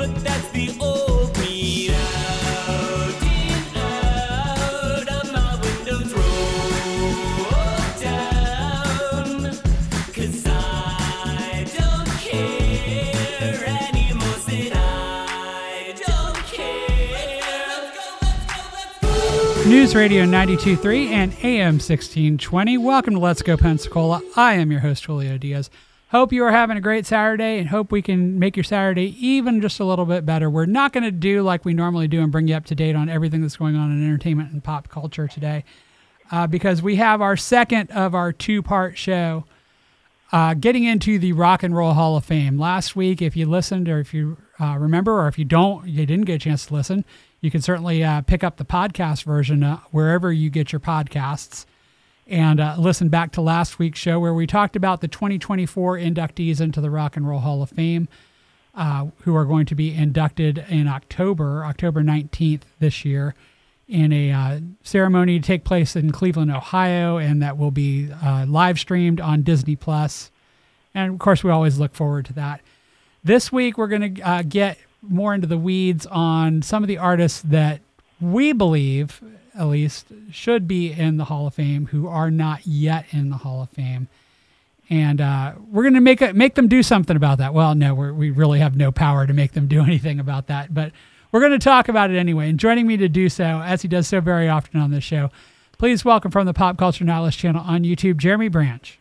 but that's the old me. Out and out of my windows roll down, 'cause I don't care anymore, said I don't care. Let's go. News Radio 92.3 and AM 1620. Welcome to Let's Go Pensacola. I am your host, Julio Diaz. Hope you are having a great Saturday and hope we can make your Saturday even just a little bit better. We're not going to do like we normally do and bring you up to date on everything that's going on in entertainment and pop culture today because we have our second of our two-part show getting into the Rock and Roll Hall of Fame. Last week, if you listened or if you remember, or if you didn't get a chance to listen, you can certainly pick up the podcast version wherever you get your podcasts and listen back to last week's show where we talked about the 2024 inductees into the Rock and Roll Hall of Fame who are going to be inducted in October 19th this year in a ceremony to take place in Cleveland, Ohio, and that will be live streamed on Disney+. And, of course, we always look forward to that. This week, we're going to get more into the weeds on some of the artists that we believe, at least, should be in the Hall of Fame who are not yet in the Hall of Fame. And we're going to make them do something about that. Well, no, we really have no power to make them do anything about that. But we're going to talk about it anyway. And joining me to do so, as he does so very often on this show, please welcome from the Pop Culture Nihilist channel on YouTube, Jeremy Branch.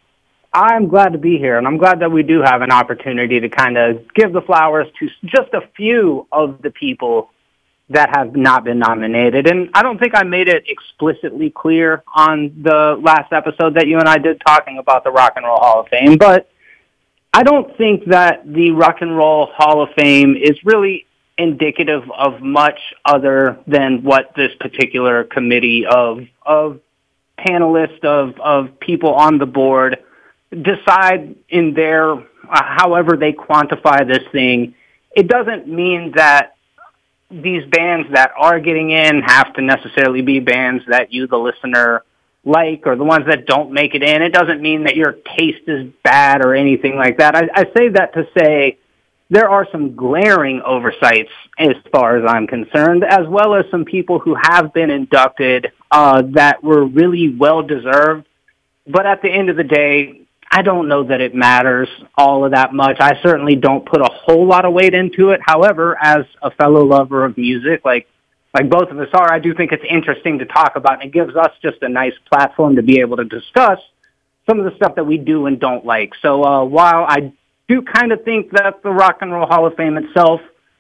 I'm glad to be here, and I'm glad that we do have an opportunity to kind of give the flowers to just a few of the people that have not been nominated. And I don't think I made it explicitly clear on the last episode that you and I did talking about the Rock and Roll Hall of Fame, but I don't think that the Rock and Roll Hall of Fame is really indicative of much other than what this particular committee of panelists, of people on the board decide in their, however they quantify this thing. It doesn't mean that these bands that are getting in have to necessarily be bands that you, the listener, like, or the ones that don't make it in. It doesn't mean that your taste is bad or anything like that. I say that to say there are some glaring oversights as far as I'm concerned, as well as some people who have been inducted that were really well-deserved. But at the end of the day, I don't know that it matters all of that much. I certainly don't put a whole lot of weight into it. However, as a fellow lover of music, like both of us are, I do think it's interesting to talk about, and it gives us just a nice platform to be able to discuss some of the stuff that we do and don't like. So while I do kind of think that the Rock and Roll Hall of Fame itself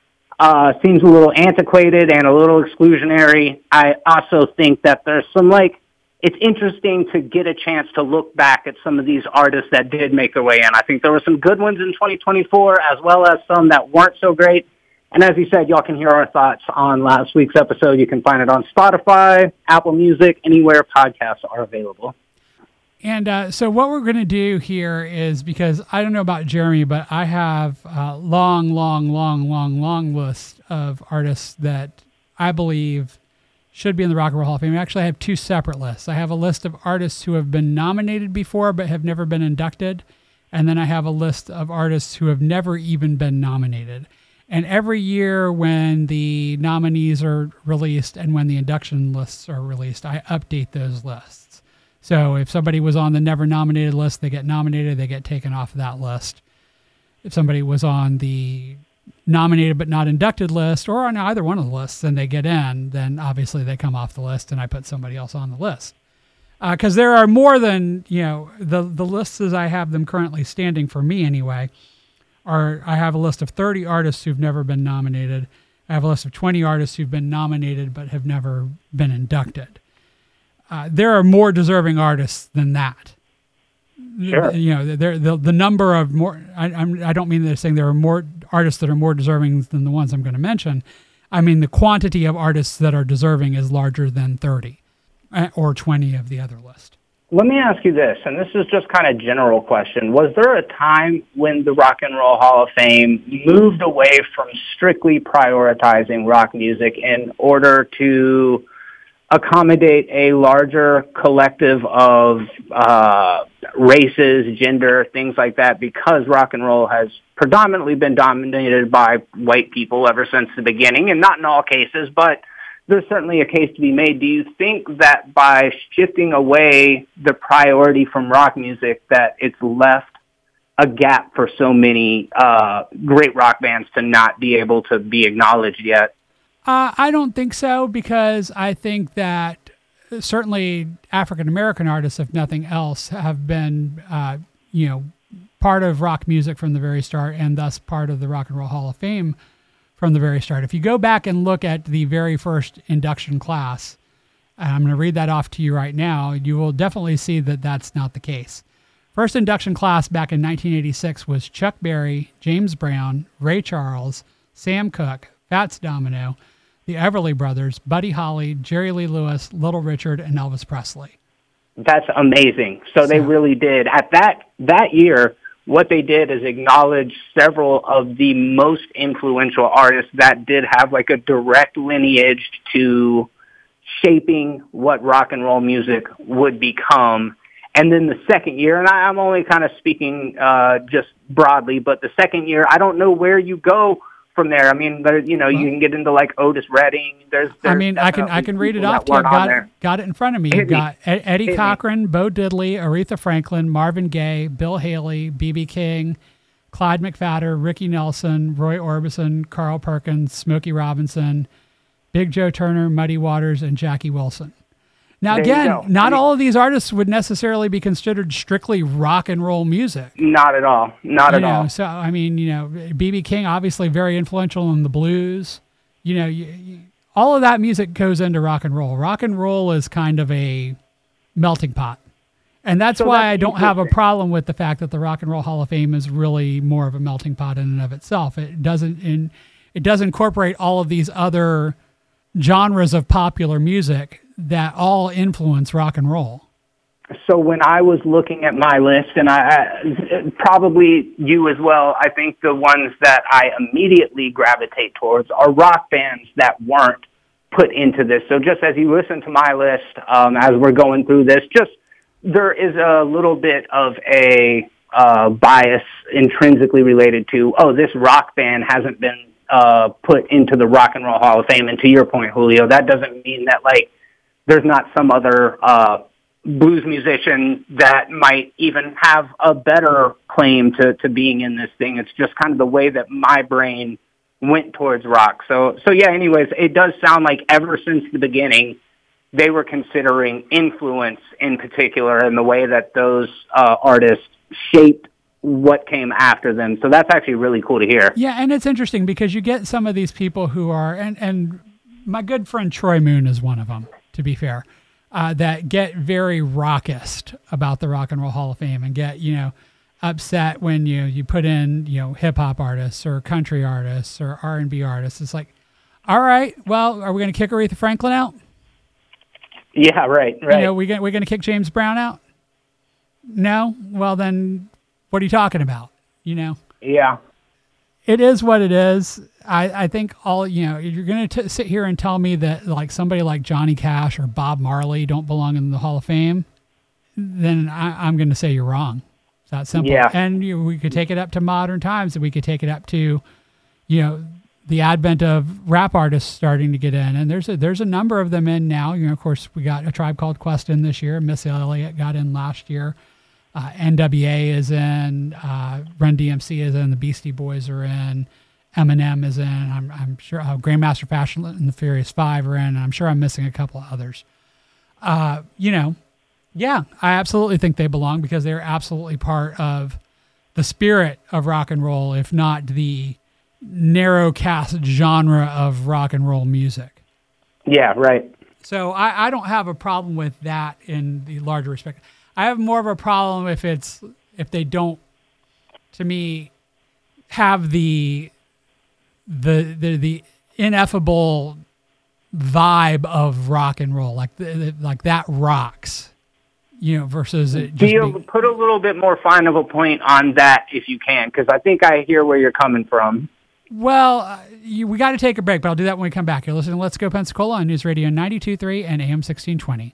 seems a little antiquated and a little exclusionary, I also think that there's some, it's interesting to get a chance to look back at some of these artists that did make their way in. I think there were some good ones in 2024, as well as some that weren't so great. And as you said, y'all can hear our thoughts on last week's episode. You can find it on Spotify, Apple Music, anywhere podcasts are available. And so what we're going to do here is, because I don't know about Jeremy, but I have a long list of artists that I believe should be in the Rock and Roll Hall of Fame. Actually, I have two separate lists. I have a list of artists who have been nominated before but have never been inducted. And then I have a list of artists who have never even been nominated. And every year when the nominees are released and when the induction lists are released, I update those lists. So if somebody was on the never nominated list, they get nominated, they get taken off of that list. If somebody was on the nominated but not inducted list, or on either one of the lists, and they get in, then obviously they come off the list and I put somebody else on the list. Because there are more than, the lists as I have them currently standing for me anyway, I have a list of 30 artists who've never been nominated. I have a list of 20 artists who've been nominated but have never been inducted. There are more deserving artists than that. Sure. The number of more, I don't mean they're saying there are more artists that are more deserving than the ones I'm going to mention. I mean, the quantity of artists that are deserving is larger than 30 or 20 of the other list. Let me ask you this, and this is just kind of a general question. Was there a time when the Rock and Roll Hall of Fame moved away from strictly prioritizing rock music in order to accommodate a larger collective of races, gender, things like that, because rock and roll has predominantly been dominated by white people ever since the beginning, and not in all cases, but there's certainly a case to be made. Do you think that by shifting away the priority from rock music, that it's left a gap for so many great rock bands to not be able to be acknowledged yet? I don't think so, because I think that certainly African-American artists, if nothing else, have been, part of rock music from the very start, and thus part of the Rock and Roll Hall of Fame from the very start. If you go back and look at the very first induction class, and I'm going to read that off to you right now, you will definitely see that that's not the case. First induction class back in 1986 was Chuck Berry, James Brown, Ray Charles, Sam Cooke, Fats Domino, the Everly Brothers, Buddy Holly, Jerry Lee Lewis, Little Richard, and Elvis Presley. That's amazing. So they really did. At that year, what they did is acknowledge several of the most influential artists that did have like a direct lineage to shaping what rock and roll music would become. And then the second year, and I'm only kind of speaking just broadly, but the second year, I don't know where you go from there. I mean, you can get into like Otis Redding. I can read it off to you. Got it in front of me. You've got Eddie Cochran, Bo Diddley, Aretha Franklin, Marvin Gaye, Bill Haley, B.B. King, Clyde McPhatter, Ricky Nelson, Roy Orbison, Carl Perkins, Smokey Robinson, Big Joe Turner, Muddy Waters, and Jackie Wilson. Now, again, not all of these artists would necessarily be considered strictly rock and roll music. Not at all. Not at all. So, I mean, B.B. King, obviously very influential in the blues. All of that music goes into rock and roll. Rock and roll is kind of a melting pot. And that's why I don't have a problem with the fact that the Rock and Roll Hall of Fame is really more of a melting pot in and of itself. It does incorporate all of these other genres of popular music that all influence rock and roll. So when I was looking at my list, and I probably you as well, I think the ones that I immediately gravitate towards are rock bands that weren't put into this. So just as you listen to my list, as we're going through this, there is a little bit of a bias intrinsically related to, this rock band hasn't been put into the Rock and Roll Hall of Fame. And to your point, Julio, that doesn't mean that there's not some other blues musician that might even have a better claim to being in this thing. It's just kind of the way that my brain went towards rock. So yeah, anyways, it does sound like ever since the beginning, they were considering influence in particular and the way that those artists shaped what came after them. So that's actually really cool to hear. Yeah, and it's interesting because you get some of these people who are, and my good friend Troy Moon is one of them, to be fair, that get very rockist about the Rock and Roll Hall of Fame and get, upset when you put in, hip hop artists or country artists or R&B artists. It's like, all right, well, are we going to kick Aretha Franklin out? Yeah, right. We're going to kick James Brown out? No? Well, then what are you talking about? Yeah. It is what it is. I think you're going to sit here and tell me that like somebody like Johnny Cash or Bob Marley don't belong in the Hall of Fame, then I'm going to say you're wrong. It's that simple. Yeah. And we could take it up to modern times, and we could take it up to, the advent of rap artists starting to get in. And there's a number of them in now. Of course, we got A Tribe Called Quest in this year. Missy Elliott got in last year. NWA is in. Run DMC is in. The Beastie Boys are in. Eminem is in. I'm sure Grandmaster Fashion and the Furious Five are in. And I'm sure I'm missing a couple of others. Yeah, I absolutely think they belong because they're absolutely part of the spirit of rock and roll, if not the narrow cast genre of rock and roll music. Yeah, right. So I don't have a problem with that in the larger respect. I have more of a problem if they don't, to me, have the ineffable vibe of rock and roll, like that rocks, versus it just put a little bit more fine of a point on that if you can, because I think I hear where you're coming from. Well, we got to take a break, but I'll do that when we come back. You're listening to Let's Go Pensacola on News Radio 92.3 and AM 1620.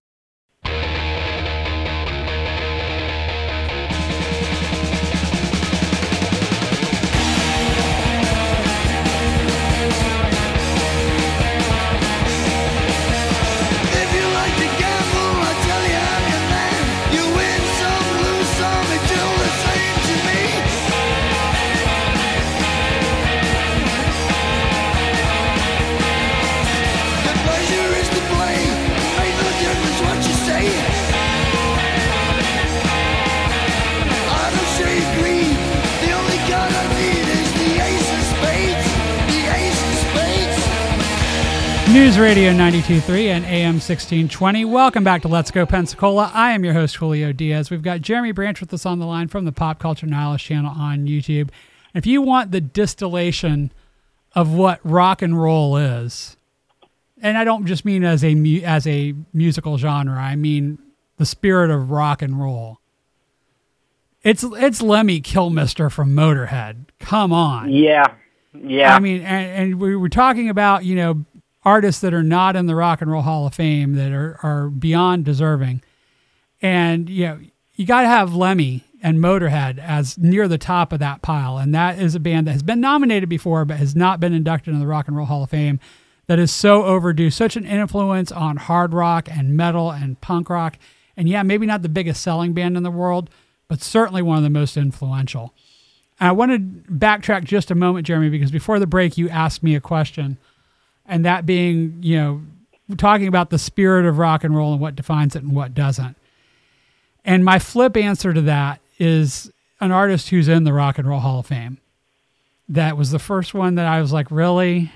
News Radio 92.3 and AM 1620. Welcome back to Let's Go Pensacola. I am your host, Julio Diaz. We've got Jeremy Branch with us on the line from the Pop Culture Nihilist channel on YouTube. If you want the distillation of what rock and roll is, and I don't just mean as a musical genre, I mean the spirit of rock and roll. It's Lemmy Kilmister from Motorhead. Come on. Yeah. I mean, and we were talking about, artists that are not in the Rock and Roll Hall of Fame that are beyond deserving. And, you got to have Lemmy and Motorhead as near the top of that pile. And that is a band that has been nominated before, but has not been inducted in the Rock and Roll Hall of Fame. That is so overdue, such an influence on hard rock and metal and punk rock. And yeah, maybe not the biggest selling band in the world, but certainly one of the most influential. And I want to backtrack just a moment, Jeremy, because before the break, you asked me a question. And that being, talking about the spirit of rock and roll and what defines it and what doesn't. And my flip answer to that is an artist who's in the Rock and Roll Hall of Fame. That was the first one that I was like, really?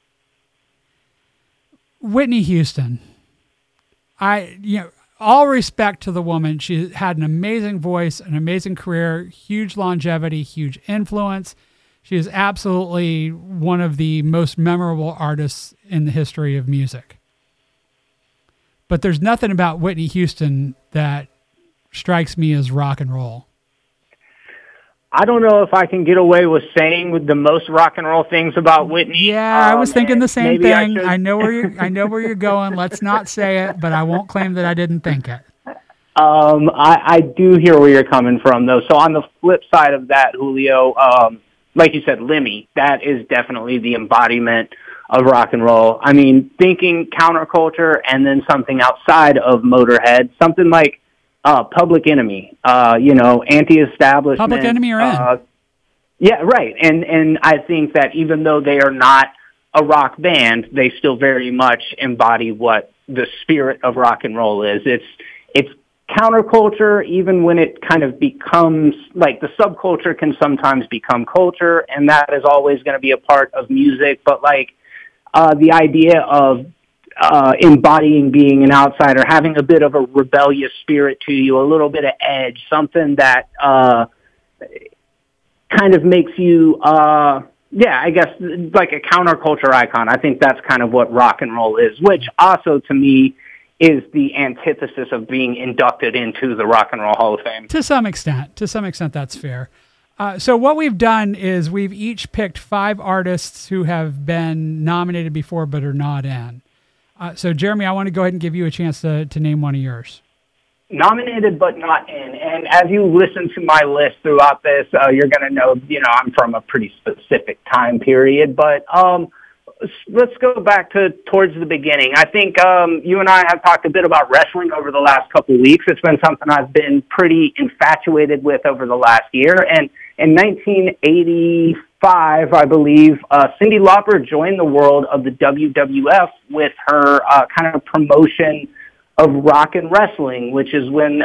Whitney Houston. All respect to the woman. She had an amazing voice, an amazing career, huge longevity, huge influence. She is absolutely one of the most memorable artists in the history of music. But there's nothing about Whitney Houston that strikes me as rock and roll. I don't know if I can get away with saying with the most rock and roll things about Whitney. Yeah, I was thinking the same thing. I know where you're going. Let's not say it, but I won't claim that I didn't think it. I do hear where you're coming from, though. So on the flip side of that, Julio, like you said, Lemmy, that is definitely the embodiment of rock and roll. I mean, thinking counterculture and then something outside of Motorhead, something like Public Enemy, anti-establishment. Public Enemy are in. Yeah, right. And I think that even though they are not a rock band, they still very much embody what the spirit of rock and roll is. It's counterculture, even when it kind of becomes like the subculture can sometimes become culture, and that is always going to be a part of music. But like the idea of embodying being an outsider, having a bit of a rebellious spirit to you, a little bit of edge, something that kind of makes you, I guess like a counterculture icon. I think that's kind of what rock and roll is, which also to me is the antithesis of being inducted into the Rock and Roll Hall of Fame. To some extent, that's fair. So what we've done is we've each picked 5 artists who have been nominated before but are not in. So Jeremy, I want to go ahead and give you a chance to name one of yours. Nominated but not in. And as you listen to my list throughout this, you're going to know, I'm from a pretty specific time period. But let's go back towards the beginning. I think you and I have talked a bit about wrestling over the last couple of weeks. It's been something I've been pretty infatuated with over the last year. And in 1985, I believe, Cyndi Lauper joined the world of the WWF with her kind of promotion of rock and wrestling, when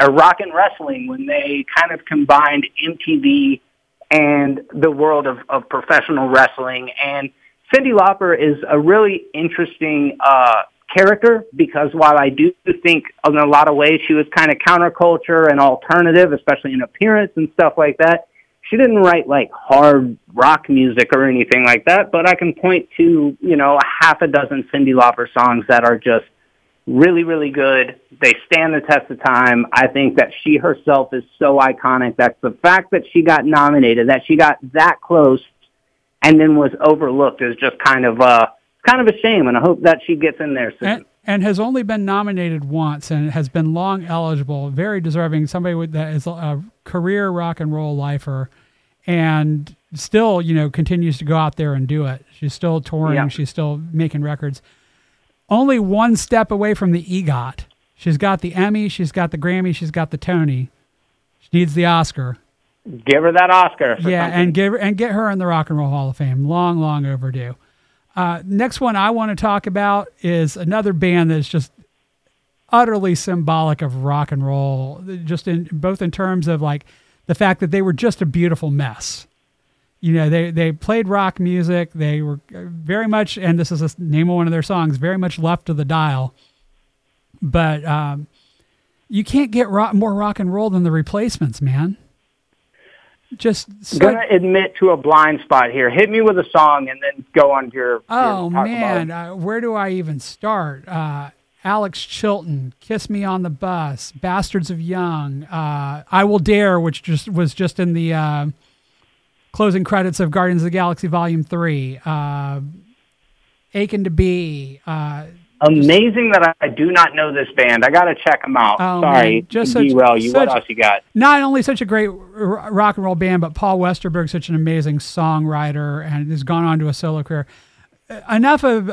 they kind of combined MTV and the world of professional wrestling. And Cyndi Lauper is a really interesting character because while I do think in a lot of ways she was kind of counterculture and alternative, especially in appearance and stuff like that, she didn't write like hard rock music or anything like that, but I can point to, a half a dozen Cyndi Lauper songs that are just really, really good. They stand the test of time. I think that she herself is so iconic. That's the fact that she got nominated, that she got that close and then was overlooked is just kind of a shame, and I hope that she gets in there soon. And has only been nominated once and has been long eligible, very deserving, somebody that is a career rock and roll lifer and still, continues to go out there and do it. She's still touring. Yeah. She's still making records. Only one step away from the EGOT. She's got the Emmy, she's got the Grammy, she's got the Tony. She needs the Oscar. Give her that Oscar. Yeah, something. and get her in the Rock and Roll Hall of Fame. Long, long overdue. Next one I want to talk about is another band that's just utterly symbolic of rock and roll, just in both in terms of like the fact that they were just a beautiful mess. They played rock music. They were very much, and this is the name of one of their songs, very much left of the dial. But you can't get more rock and roll than the Replacements, man. Just I'm gonna admit to a blind spot here. Hit me with a song and then go on to your. Oh talk man, about where do I even start? Alex Chilton, "Kiss Me on the Bus," "Bastards of Young," "I Will Dare," which was just in the closing credits of Guardians of the Galaxy Volume 3. "Aching to Be." Amazing that I do not know this band. I got to check them out. Oh, Sorry, man, just derail you. What else you got? Not only such a great rock and roll band, but Paul Westerberg, such an amazing songwriter, and has gone on to a solo career. Enough of,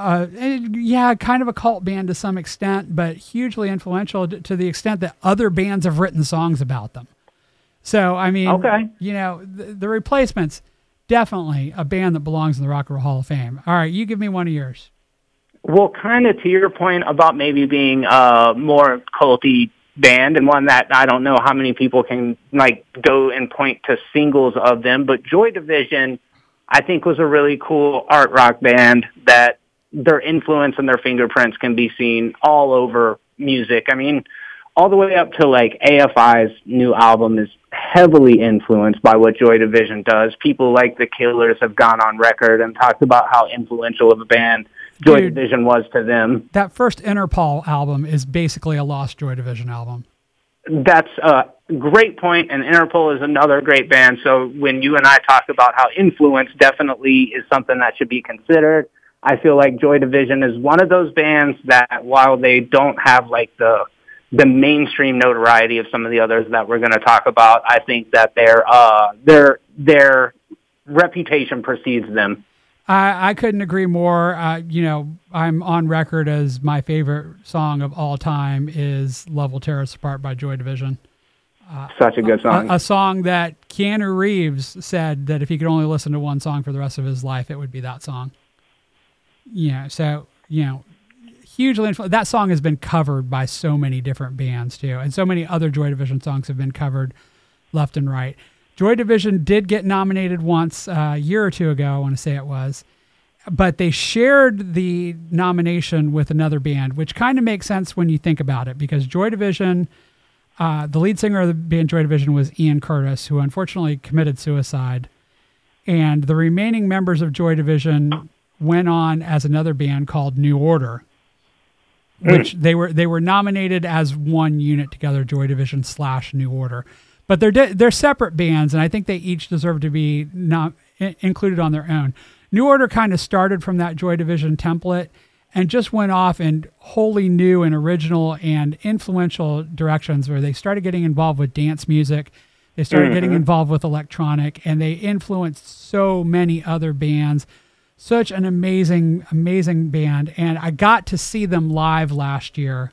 kind of a cult band to some extent, but hugely influential to the extent that other bands have written songs about them. So, I mean, okay. The Replacements, definitely a band that belongs in the Rock and Roll Hall of Fame. All right, you give me one of yours. Well, kind of to your point about maybe being a more culty band, and one that I don't know how many people can go and point to singles of them, but Joy Division, I think, was a really cool art rock band that their influence and their fingerprints can be seen all over music. I mean, all the way up to AFI's new album is heavily influenced by what Joy Division does. People like the Killers have gone on record and talked about how influential of a band Joy Division was to them. That first Interpol album is basically a lost Joy Division album. That's a great point, and Interpol is another great band. So when you and I talk about how influence definitely is something that should be considered, I feel like Joy Division is one of those bands that, while they don't have the mainstream notoriety of some of the others that we're going to talk about, I think that their reputation precedes them. I couldn't agree more. I'm on record as my favorite song of all time is "Love Will Tear Us Apart" by Joy Division. Such a good song. A song that Keanu Reeves said that if he could only listen to one song for the rest of his life, it would be that song. Hugely influential. That song has been covered by so many different bands too, and so many other Joy Division songs have been covered left and right. Joy Division did get nominated once a year or two ago, I want to say it was, but they shared the nomination with another band, which kind of makes sense when you think about it, because Joy Division, the lead singer of the band Joy Division was Ian Curtis, who unfortunately committed suicide, and the remaining members of Joy Division went on as another band called New Order, which they were nominated as one unit together, Joy Division / New Order. But they're separate bands, and I think they each deserve to be included on their own. New Order kind of started from that Joy Division template and just went off in wholly new and original and influential directions, where they started getting involved with dance music. They started getting involved with electronic, and they influenced so many other bands. Such an amazing, amazing band. And I got to see them live last year.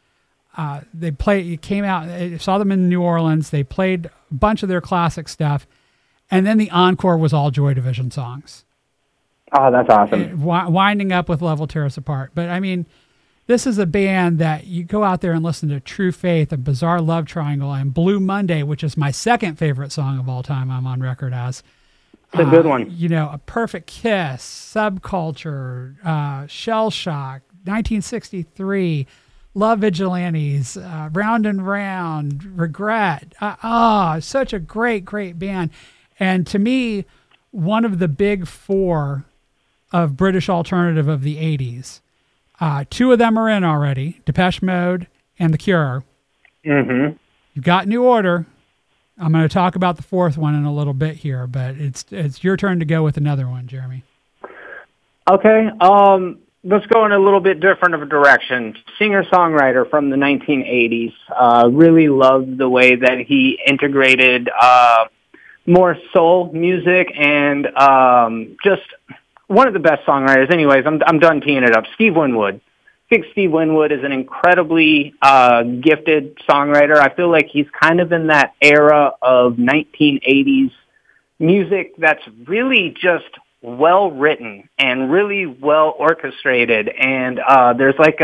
Came out, I saw them in New Orleans. They played a bunch of their classic stuff. And then the encore was all Joy Division songs. Oh, that's awesome. Winding up with "Love Will Tear Us Apart." But I mean, this is a band that you go out there and listen to True Faith and Bizarre Love Triangle and Blue Monday, which is my second favorite song of all time. I'm on record as. It's a good one. A Perfect Kiss, Subculture, Shell Shock, 1963, Love Vigilantes, Round and Round, Regret. Such a great, great band. And to me, one of the big four of British alternative of the 80s. Two of them are in already, Depeche Mode and The Cure. Mm-hmm. You've got New Order. I'm going to talk about the fourth one in a little bit here, but it's your turn to go with another one, Jeremy. Okay. Let's go in a little bit different of a direction. Singer-songwriter from the 1980s. Really loved the way that he integrated more soul music and just one of the best songwriters. Anyways, I'm done teeing it up. Steve Winwood. I think Steve Winwood is an incredibly gifted songwriter. I feel like he's kind of in that era of 1980s music that's really just well written and really well orchestrated. And there's like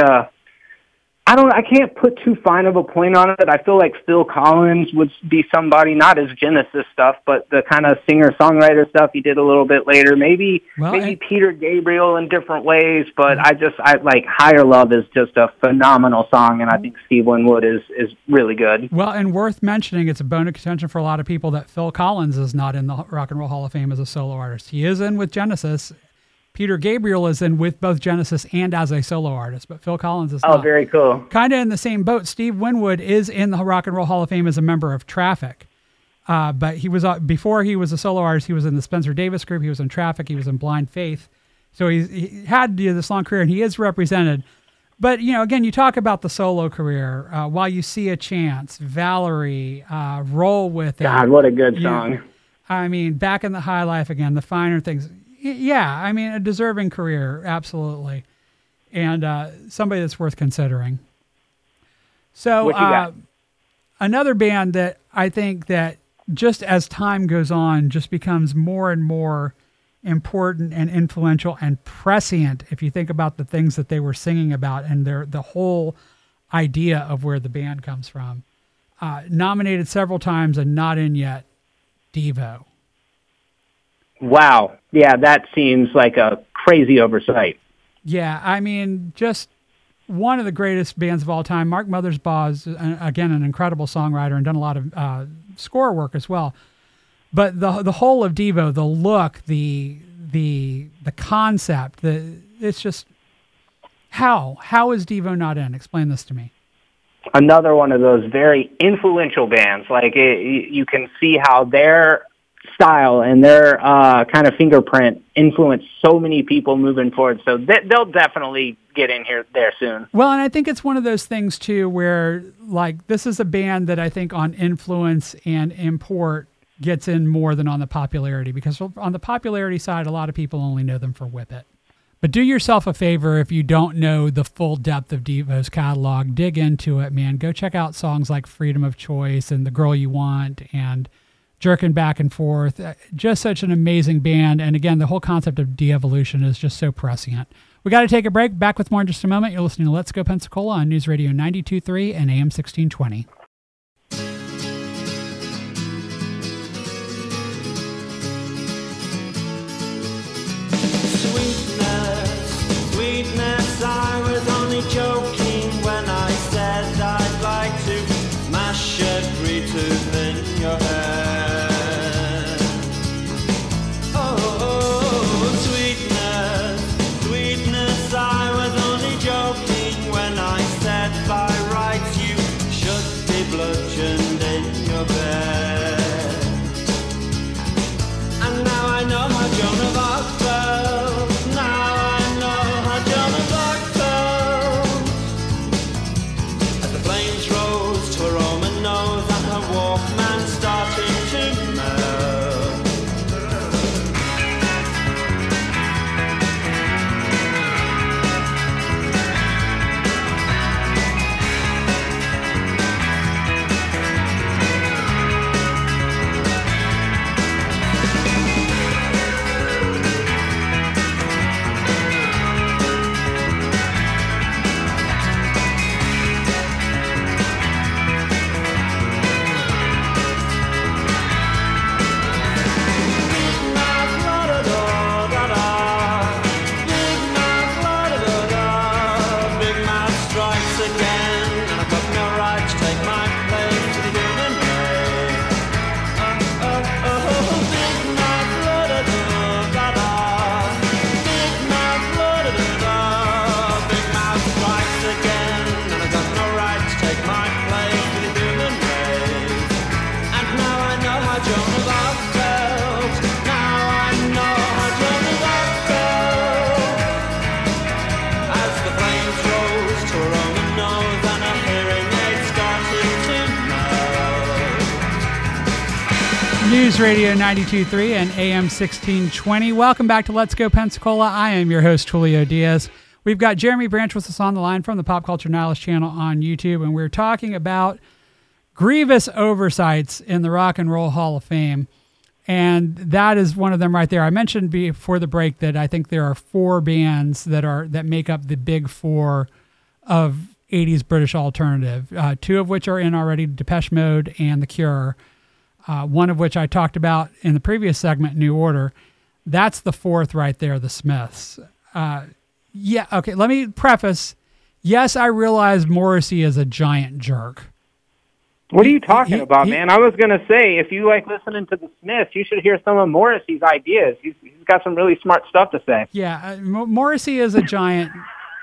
I can't put too fine of a point on it. I feel like Phil Collins would be somebody, not his Genesis stuff, but the kind of singer-songwriter stuff he did a little bit later. Maybe Peter Gabriel in different ways, but I like Higher Love is just a phenomenal song, and I think Steve Winwood is really good. Well, and worth mentioning, it's a bone of contention for a lot of people that Phil Collins is not in the Rock and Roll Hall of Fame as a solo artist. He is in with Genesis. Peter Gabriel is in with both Genesis and as a solo artist, but Phil Collins is not. Oh, very cool. Kind of in the same boat. Steve Winwood is in the Rock and Roll Hall of Fame as a member of Traffic. But he was before he was a solo artist, he was in the Spencer Davis Group, he was in Traffic, he was in Blind Faith. So he had this long career, and he is represented. But, again, you talk about the solo career. While You See a Chance, Valerie, Roll With It. God, what a good song. I mean, Back in the High Life Again, The Finer Things. Yeah, I mean, a deserving career, absolutely. And somebody that's worth considering. So what you got? Another band that I think that just as time goes on just becomes more and more important and influential and prescient if you think about the things that they were singing about and the whole idea of where the band comes from. Nominated several times and not in yet, Devo. Wow. Yeah, that seems like a crazy oversight. Yeah, I mean, just one of the greatest bands of all time. Mark Mothersbaugh is, again, an incredible songwriter and done a lot of score work as well. But the whole of Devo, the look, the concept, it's just how is Devo not in? Explain this to me. Another one of those very influential bands. Like you can see how their style and their kind of fingerprint influence so many people moving forward. So they'll definitely get in there soon. Well, and I think it's one of those things too, where like this is a band that I think on influence and import gets in more than on the popularity, because on the popularity side, a lot of people only know them for Whip It. But do yourself a favor if you don't know the full depth of Devo's catalog, dig into it, man. Go check out songs like Freedom of Choice and The Girl You Want and Jerking Back and Forth. Just such an amazing band. And again, the whole concept of de-evolution is just so prescient. We got to take a break. Back with more in just a moment. You're listening to Let's Go Pensacola on News Radio 92.3 and AM 1620. Sweetness, I was only joking when I said I'd like to mash every tooth in your head. Oh, sweetness, I was only joking when I said by rights you should be News Radio 92.3 and AM 1620. Welcome back to Let's Go Pensacola. I am your host, Julio Diaz. We've got Jeremy Branch with us on the line from the Pop Culture Nihilist channel on YouTube, and we're talking about grievous oversights in the Rock and Roll Hall of Fame. And that is one of them right there. I mentioned before the break that I think there are 4 bands that make up the big 4 of 80s British alternative, 2 of which are in already, Depeche Mode and The Cure. One of which I talked about in the previous segment, New Order. That's the 4th right there, the Smiths. Yeah, okay, let me preface. Yes, I realize Morrissey is a giant jerk. What are you talking about, man? I was going to say, if you like listening to the Smiths, you should hear some of Morrissey's ideas. He's got some really smart stuff to say. Yeah, Morrissey is a giant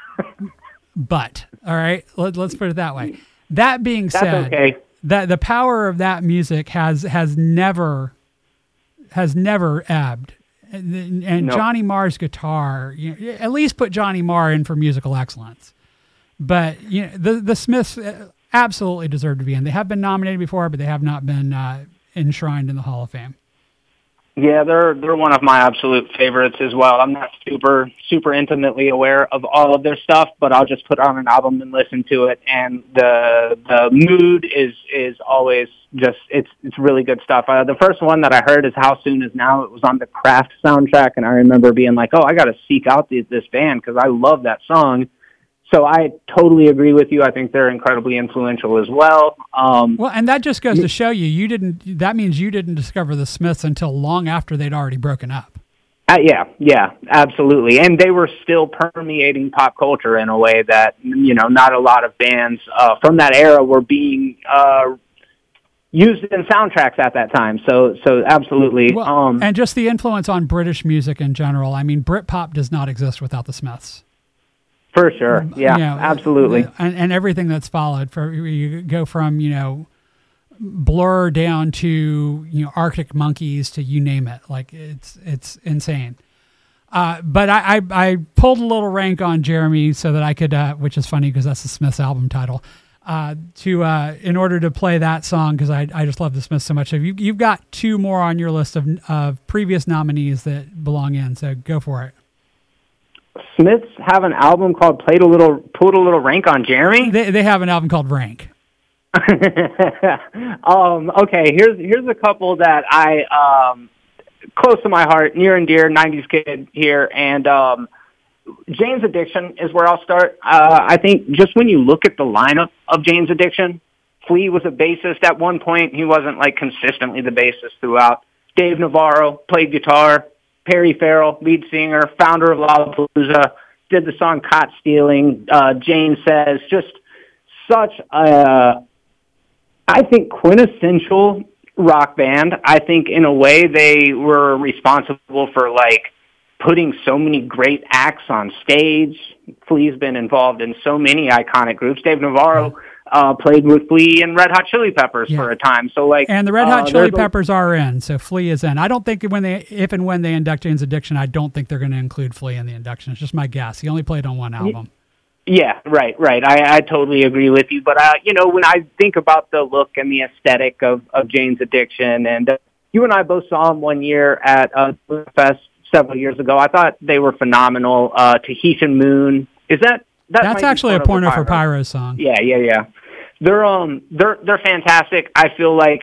butt, all right? Let's put it that way. That being said... That's okay. That the power of that music has never ebbed, and No. Johnny Marr's guitar, at least put Johnny Marr in for musical excellence. But the Smiths absolutely deserve to be in. They have been nominated before, but they have not been enshrined in the Hall of Fame. Yeah, they're one of my absolute favorites as well. I'm not super intimately aware of all of their stuff, but I'll just put on an album and listen to it, and the mood is always just it's really good stuff. The first one that I heard is How Soon Is Now. It was on the Craft soundtrack, and I remember being like, oh, I got to seek out this band because I love that song. So I totally agree with you. I think they're incredibly influential as well. Well, and that just goes to show that means you didn't discover the Smiths until long after they'd already broken up. Yeah, absolutely. And they were still permeating pop culture in a way that, not a lot of bands from that era were being used in soundtracks at that time. So absolutely. Well, and just the influence on British music in general. I mean, Britpop does not exist without the Smiths. For sure. Yeah, absolutely. And everything that's followed, you go from, Blur down to, Arctic Monkeys to you name it. Like it's insane. But I pulled a little rank on Jeremy so that I could, which is funny because that's the Smiths album title, in order to play that song because I just love the Smiths so much. So you've got 2 more on your list of previous nominees that belong in. So go for it. Smiths have an album called Put a Little Rank on Jeremy? They have an album called Rank. Okay, here's a couple that I close to my heart, near and dear, 90s kid here, and Jane's Addiction is where I'll start. I think just when you look at the lineup of Jane's Addiction, Flea was a bassist at one point. He wasn't consistently the bassist throughout. Dave Navarro played guitar. Perry Farrell, lead singer, founder of Lollapalooza, did the song Caught Stealing. Jane Says, just such a, I think, quintessential rock band. I think in a way they were responsible for putting so many great acts on stage. Flea's been involved in so many iconic groups. Dave Navarro played with Flea and Red Hot Chili Peppers for a time. So and the Red Hot Chili Peppers are in, so Flea is in. I don't think if and when they induct Jane's Addiction, I don't think they're going to include Flea in the induction. It's just my guess. He only played on one album. Yeah, right. I totally agree with you. But when I think about the look and the aesthetic of Jane's Addiction, and you and I both saw them one year at Fest several years ago. I thought they were phenomenal. Tahitian Moon. That's actually a Porno for Pyro song. Yeah. They're fantastic. I feel like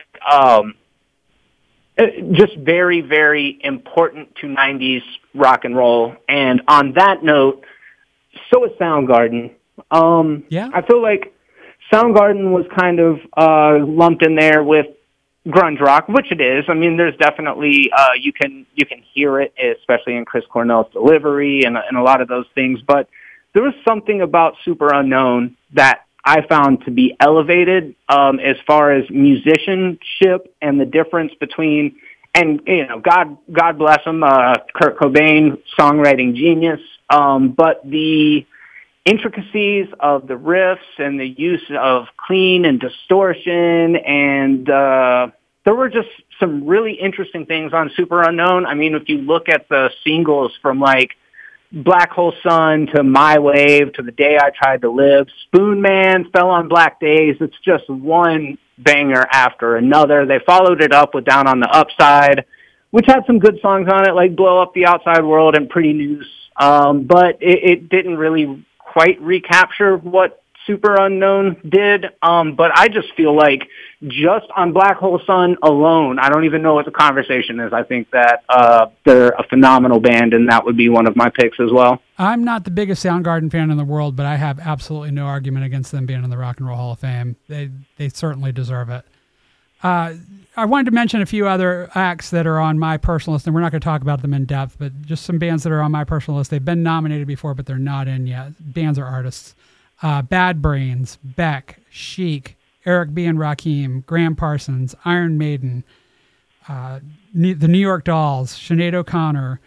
just very, very important to 90s rock and roll. And on that note, so is Soundgarden. I feel like Soundgarden was kind of lumped in there with grunge rock, which it is. I mean, there's definitely you can hear it, especially in Chris Cornell's delivery and a lot of those things. But there was something about Super Unknown that I found to be elevated as far as musicianship and the difference between, and God bless him, Kurt Cobain, songwriting genius, but the intricacies of the riffs and the use of clean and distortion, and there were just some really interesting things on Super Unknown. I mean, if you look at the singles from Black Hole Sun to My Wave to The Day I Tried to Live, Spoon Man, Fell on Black Days, it's just one banger after another. They followed it up with Down on the Upside, which had some good songs on it, like Blow Up the Outside World and Pretty News. But it didn't really quite recapture what Super Unknown did. But I just feel like just on Black Hole Sun alone, I don't even know what the conversation is. I think that they're a phenomenal band, and that would be one of my picks as well. I'm not the biggest Soundgarden fan in the world, but I have absolutely no argument against them being in the Rock and Roll Hall of Fame. They certainly deserve it. I wanted to mention a few other acts that are on my personal list, and we're not going to talk about them in depth, but just some bands that are on my personal list. They've been nominated before, but they're not in yet. Bands or artists. Bad Brains, Beck, Chic, Eric B. and Rakim, Graham Parsons, Iron Maiden, the New York Dolls, Sinead O'Connor,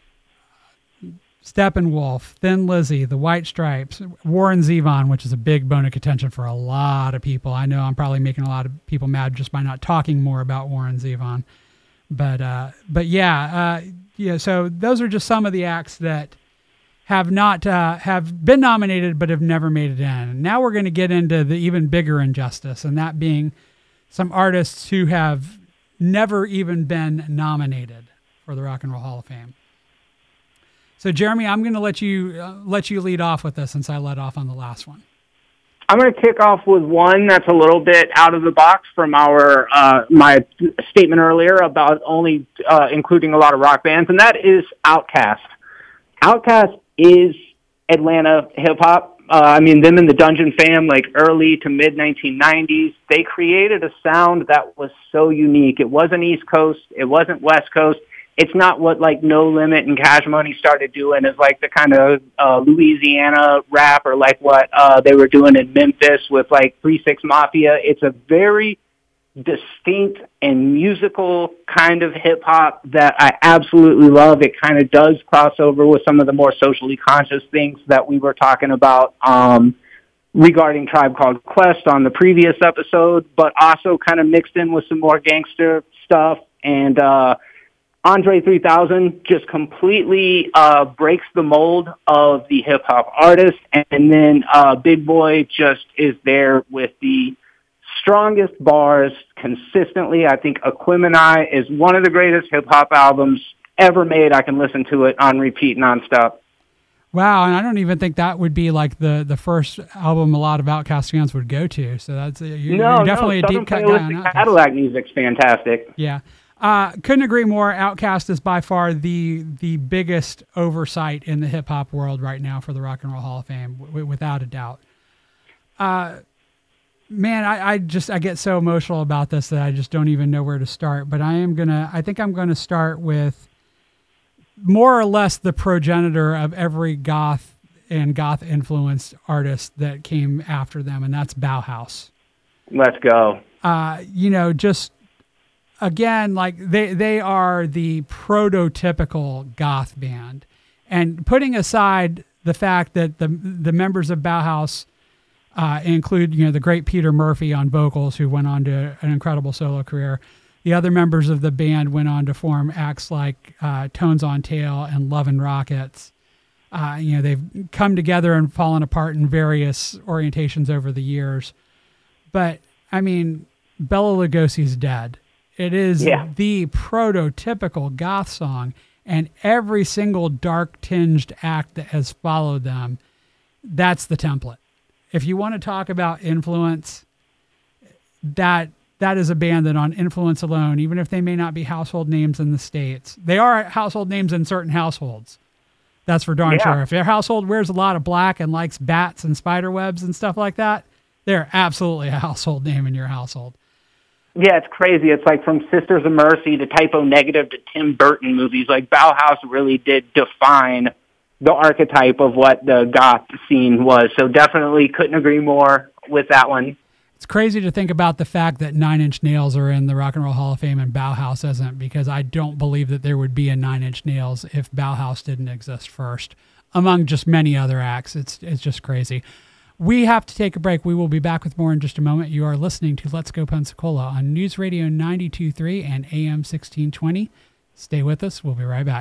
Steppenwolf, Thin Lizzy, The White Stripes, Warren Zevon, which is a big bone of contention for a lot of people. I know I'm probably making a lot of people mad just by not talking more about Warren Zevon. But yeah, so those are just some of the acts that have been nominated but have never made it in. And now we're going to get into the even bigger injustice, and that being some artists who have never even been nominated for the Rock and Roll Hall of Fame. So, Jeremy, I'm going to let you lead off with this since I led off on the last one. I'm going to kick off with one that's a little bit out of the box from my statement earlier about only including a lot of rock bands, and that is Outkast. Outkast is Atlanta hip-hop. Them and the Dungeon Fam, like early to mid-1990s, they created a sound that was so unique. It wasn't East Coast. It wasn't West Coast. It's not what like No Limit and Cash Money started doing as like the kind of Louisiana rap or like what they were doing in Memphis with like 3 6 Mafia. It's a very distinct and musical kind of hip hop that I absolutely love. It kind of does cross over with some of the more socially conscious things that we were talking about regarding Tribe Called Quest on the previous episode, but also kind of mixed in with some more gangster stuff. And Andre 3000 just completely breaks the mold of the hip-hop artist, and then Big Boy just is there with the strongest bars consistently. I think Aquemini is one of the greatest hip-hop albums ever made. I can listen to it on repeat nonstop. Wow, and I don't even think that would be like the first album a lot of Outkast fans would go to. So that's you're definitely a deep cut guy on Outkast. Cadillac music's fantastic. Yeah. Couldn't agree more. Outkast is by far the biggest oversight in the hip hop world right now for the Rock and Roll Hall of Fame, without a doubt. Man, I get so emotional about this that I just don't even know where to start. But I think I'm gonna start with more or less the progenitor of every goth and goth influenced artist that came after them, and that's Bauhaus. Let's go. Just. Again, like they are the prototypical goth band, and putting aside the fact that the members of Bauhaus include the great Peter Murphy on vocals, who went on to an incredible solo career. The other members of the band went on to form acts like Tones on Tail and Love and Rockets. They've come together and fallen apart in various orientations over the years, but I mean, Bela Lugosi's dead. It is the prototypical goth song, and every single dark-tinged act that has followed them, that's the template. If you want to talk about influence, that is a band that on influence alone, even if they may not be household names in the States, they are household names in certain households. That's for darn sure. If your household wears a lot of black and likes bats and spider webs and stuff like that, they're absolutely a household name in your household. Yeah, it's crazy. It's like from Sisters of Mercy to Typo Negative to Tim Burton movies. Like Bauhaus really did define the archetype of what the goth scene was. So definitely couldn't agree more with that one. It's crazy to think about the fact that Nine Inch Nails are in the Rock and Roll Hall of Fame and Bauhaus isn't, because I don't believe that there would be a Nine Inch Nails if Bauhaus didn't exist first, among just many other acts. It's just crazy. We have to take a break. We will be back with more in just a moment. You are listening to Let's Go Pensacola on News Radio 92.3 and AM 1620. Stay with us. We'll be right back.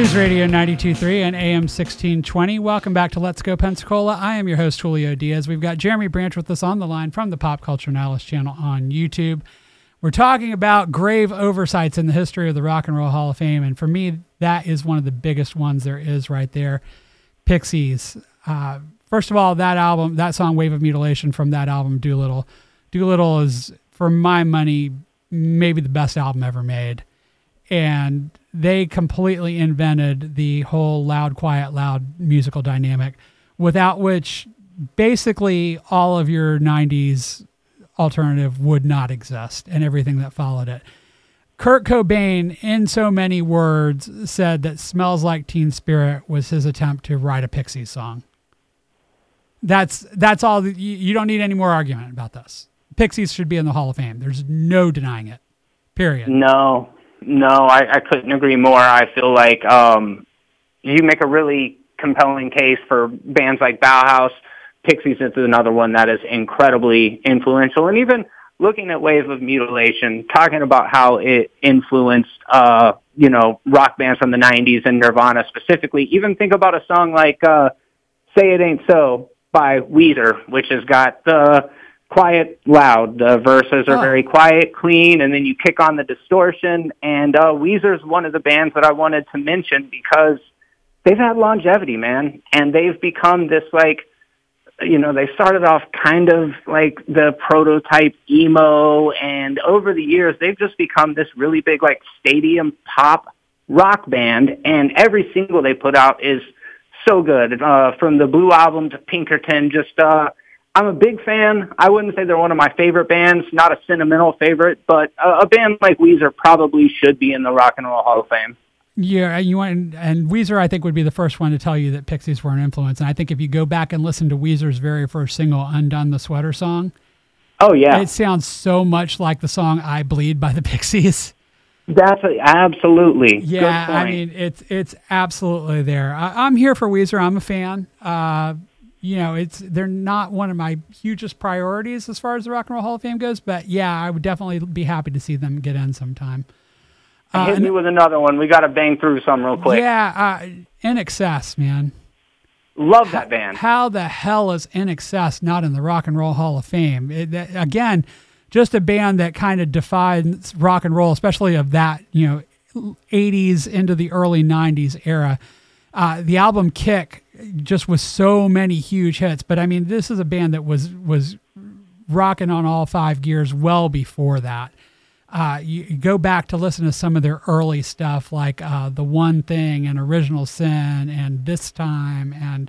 News Radio 92.3 and AM 1620. Welcome back to Let's Go Pensacola. I am your host, Julio Diaz. We've got Jeremy Branch with us on the line from the Pop Culture Analyst channel on YouTube. We're talking about grave oversights in the history of the Rock and Roll Hall of Fame, and for me, that is one of the biggest ones there is right there. Pixies. First of all, that album, that song, Wave of Mutilation from that album, Doolittle. Doolittle is, for my money, maybe the best album ever made. And they completely invented the whole loud, quiet, loud musical dynamic, without which basically all of your 90s alternative would not exist and everything that followed it. Kurt Cobain, in so many words, said that Smells Like Teen Spirit was his attempt to write a Pixies song. That's all. You don't need any more argument about this. Pixies should be in the Hall of Fame. There's no denying it. Period. No, I couldn't agree more. I feel like you make a really compelling case for bands like Bauhaus. Pixies is another one that is incredibly influential. And even looking at Wave of Mutilation, talking about how it influenced, rock bands from the 90s and Nirvana specifically. Even think about a song like Say It Ain't So by Weezer, which has got the quiet, loud. The verses are very quiet, clean, and then you kick on the distortion. And Weezer's one of the bands that I wanted to mention because they've had longevity, man. And they've become this, they started off kind of like the prototype emo, and over the years, they've just become this really big, stadium pop rock band. And every single they put out is so good. From the Blue Album to Pinkerton, I'm a big fan. I wouldn't say they're one of my favorite bands, not a sentimental favorite, but a band like Weezer probably should be in the Rock and Roll Hall of Fame. Yeah, and Weezer, I think, would be the first one to tell you that Pixies were an influence. And I think if you go back and listen to Weezer's very first single, Undone the Sweater Song, oh yeah, it sounds so much like the song I Bleed by the Pixies. That's absolutely. Yeah, good point. I mean, it's absolutely there. I'm here for Weezer. I'm a fan. They're not one of my hugest priorities as far as the Rock and Roll Hall of Fame goes, but yeah, I would definitely be happy to see them get in sometime. Hit me with another one. We got to bang through some real quick. Yeah, INXS, man. Love that band. How the hell is INXS not in the Rock and Roll Hall of Fame? Again, just a band that kind of defied rock and roll, especially of that 80s into the early 90s era. The album Kick just was so many huge hits, but I mean, this is a band that was rocking on all five gears well before that. You go back to listen to some of their early stuff, like The One Thing and Original Sin and This Time, and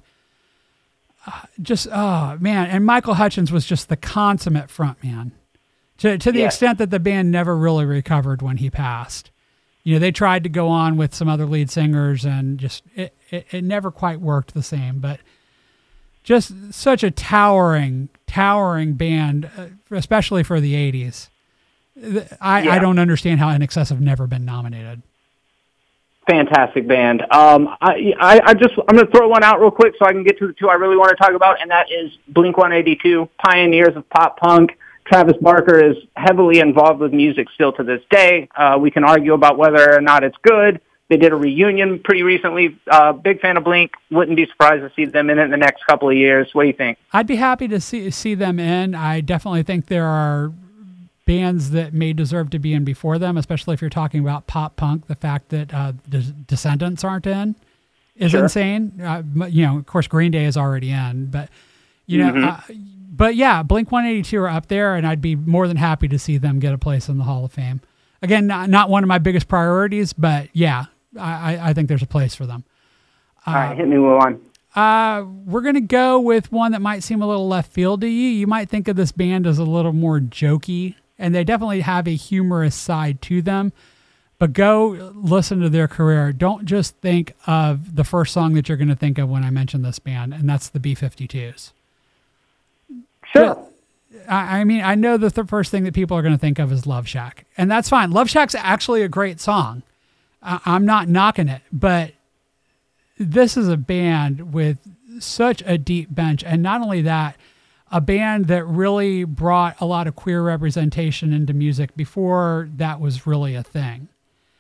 and Michael Hutchence was just the consummate frontman to the extent that the band never really recovered when he passed. They tried to go on with some other lead singers, and just it never quite worked the same. But just such a towering band, especially for the 80s. I don't understand how INXS have never been nominated. Fantastic band. I'm going to throw one out real quick so I can get to the two I really want to talk about, and that is Blink-182, pioneers of pop punk. Travis Barker is heavily involved with music still to this day. We can argue about whether or not it's good. They did a reunion pretty recently. Big fan of Blink. Wouldn't be surprised to see them in it in the next couple of years. What do you think? I'd be happy to see them in. I definitely think there are bands that may deserve to be in before them, especially if you're talking about pop punk. The fact that the Descendants aren't in is insane. Of course, Green Day is already in, but but yeah, Blink-182 are up there, and I'd be more than happy to see them get a place in the Hall of Fame. Again, not one of my biggest priorities, but yeah, I think there's a place for them. All right, hit me with one. We're going to go with one that might seem a little left field to you. You might think of this band as a little more jokey, and they definitely have a humorous side to them. But go listen to their career. Don't just think of the first song that you're going to think of when I mention this band, and that's the B-52s. Sure. I mean, I know that the first thing that people are going to think of is Love Shack, and that's fine. Love Shack's actually a great song. I'm not knocking it, but this is a band with such a deep bench, and not only that, a band that really brought a lot of queer representation into music before that was really a thing.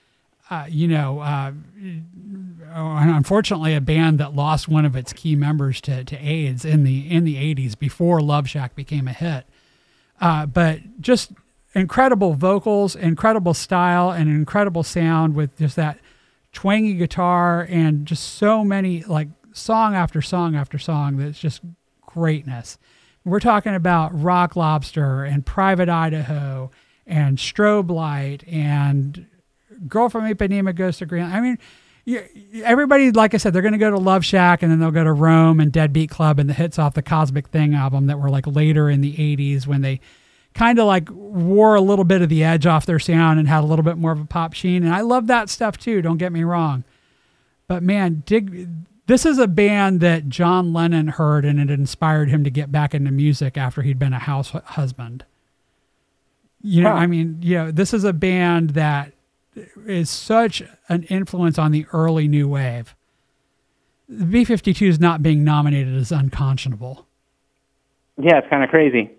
unfortunately, a band that lost one of its key members to AIDS in the 80s before Love Shack became a hit. But just incredible vocals, incredible style, and incredible sound with just that twangy guitar and just so many, like, song after song after song that's just greatness. We're talking about Rock Lobster and Private Idaho and Strobe Light and Girl from Ipanema Goes to Greenland. I mean, everybody, like I said, they're going to go to Love Shack and then they'll go to Rome and Deadbeat Club and the hits off the Cosmic Thing album that were like later in the 80s when they kind of like wore a little bit of the edge off their sound and had a little bit more of a pop sheen. And I love that stuff too, don't get me wrong. But man, this is a band that John Lennon heard and it inspired him to get back into music after he'd been a house husband. I mean, this is a band that is such an influence on the early new wave. The B-52s not being nominated is unconscionable. Yeah, it's kind of crazy.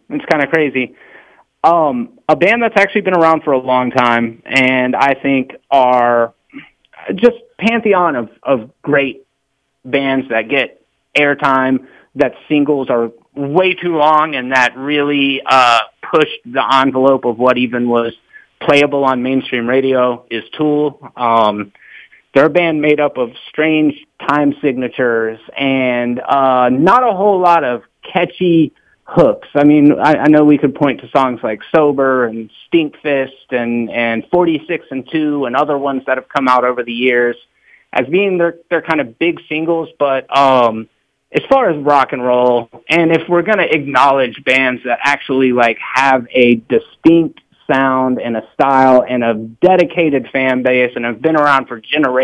A band that's actually been around for a long time, and I think are just pantheon of great bands that get airtime, that singles are way too long, and that really pushed the envelope of what even was playable on mainstream radio is Tool. They're a band made up of strange time signatures and not a whole lot of catchy hooks. I mean, I know we could point to songs like Sober and Stinkfist and 46 and 2 and other ones that have come out over the years as being their kind of big singles. But as far as rock and roll, and if we're going to acknowledge bands that actually like have a distinct sound and a style and a dedicated fan base and have been around for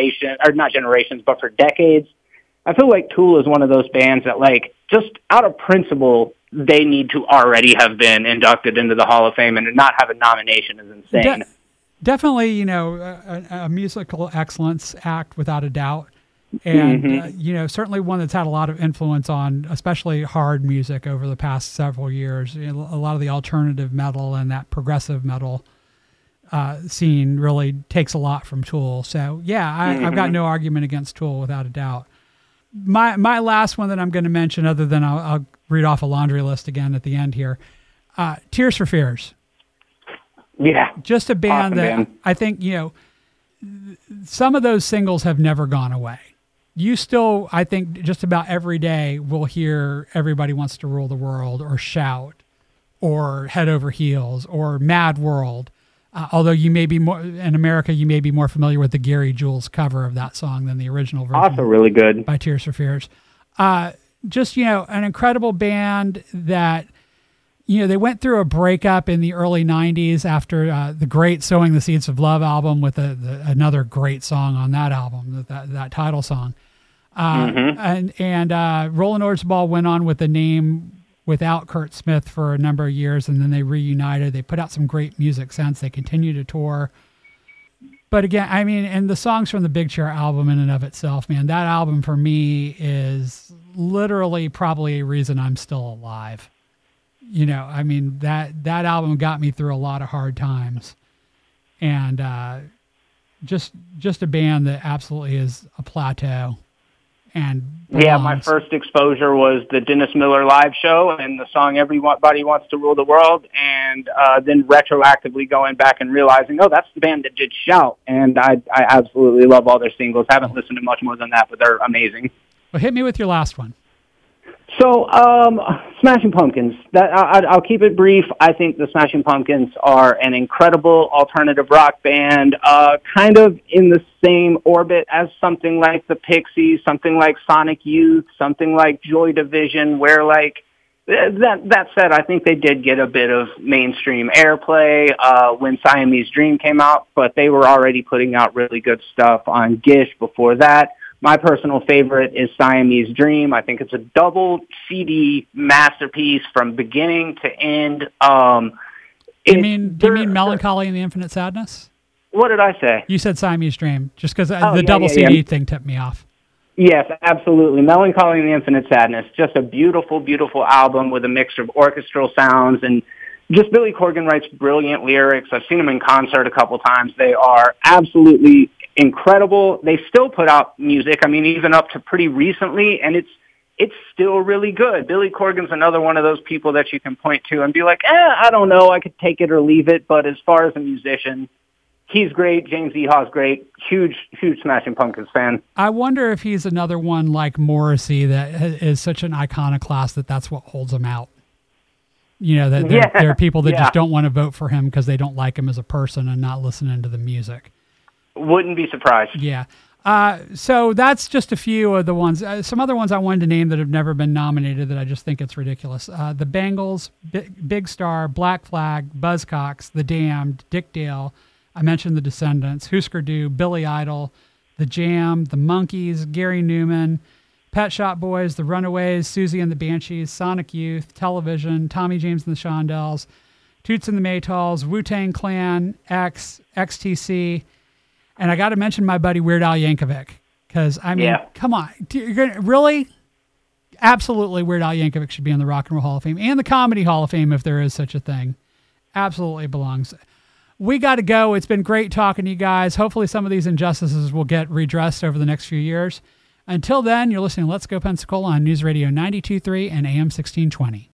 for decades, I feel like Tool is one of those bands that, like, just out of principle, they need to already have been inducted into the Hall of Fame, and to not have a nomination is insane. Definitely, a musical excellence act without a doubt. And, certainly one that's had a lot of influence on especially hard music over the past several years. A lot of the alternative metal and that progressive metal scene really takes a lot from Tool. So, yeah, I've got no argument against Tool without a doubt. My last one that I'm going to mention, other than I'll read off a laundry list again at the end here, Tears for Fears. Yeah. Just a band awesome that band. I think, some of those singles have never gone away. You still, I think, just about every day will hear Everybody Wants to Rule the World or Shout or Head Over Heels or Mad World. Although you may be more, in America, you may be more familiar with the Gary Jules cover of that song than the original version. Also really good. By Tears for Fears. Just, an incredible band that, they went through a breakup in the early 90s after the great Sowing the Seeds of Love album with another great song on that album, that title song. And Roland Orzabal went on with the name without Kurt Smith for a number of years, and then they reunited. They put out some great music since. They continue to tour. But again, I mean, and the songs from the Big Chair album in and of itself, man, that album for me is literally probably a reason I'm still alive. I mean, that album got me through a lot of hard times, and just a band that absolutely is a plateau. And yeah, my first exposure was the Dennis Miller live show and the song Everybody Wants to Rule the World, and then retroactively going back and realizing, oh, that's the band that did Shout, and I absolutely love all their singles. Haven't listened to much more than that, but they're amazing. Well, hit me with your last one. So, Smashing Pumpkins. I'll keep it brief. I think the Smashing Pumpkins are an incredible alternative rock band, kind of in the same orbit as something like the Pixies, something like Sonic Youth, something like Joy Division, where, like, that said, I think they did get a bit of mainstream airplay when Siamese Dream came out, but they were already putting out really good stuff on Gish before that. My personal favorite is Siamese Dream. I think it's a double CD masterpiece from beginning to end. You mean Melancholy and the Infinite Sadness? What did I say? You said Siamese Dream, just because double CD thing tipped me off. Yes, absolutely. Melancholy and the Infinite Sadness. Just a beautiful, beautiful album with a mix of orchestral sounds and just Billy Corgan writes brilliant lyrics. I've seen him in concert a couple times. They are absolutely incredible. They still put out music. I mean, even up to pretty recently, and it's still really good. Billy Corgan's another one of those people that you can point to and be like, I don't know, I could take it or leave it. But as far as a musician, he's great. James Iha's great. Huge Smashing Pumpkins fan. I wonder if he's another one like Morrissey that is such an iconoclast that's what holds him out. You know, that there are people that just don't want to vote for him because they don't like him as a person and not listening to the music. Wouldn't be surprised. Yeah. So that's just a few of the ones. Some other ones I wanted to name that have never been nominated that I just think it's ridiculous. The Bangles, Big Star, Black Flag, Buzzcocks, The Damned, Dick Dale. I mentioned the Descendants, Husker Du, Billy Idol, The Jam, The Monkees, Gary Newman, Pet Shop Boys, The Runaways, Susie and the Banshees, Sonic Youth, Television, Tommy James and the Shondells, Toots and the Maytals, Wu-Tang Clan, X, XTC, and I got to mention my buddy Weird Al Yankovic because, I mean, come on. Really? Absolutely, Weird Al Yankovic should be in the Rock and Roll Hall of Fame and the Comedy Hall of Fame if there is such a thing. Absolutely belongs. We got to go. It's been great talking to you guys. Hopefully some of these injustices will get redressed over the next few years. Until then, you're listening to Let's Go Pensacola on News Radio 92.3 and AM 1620.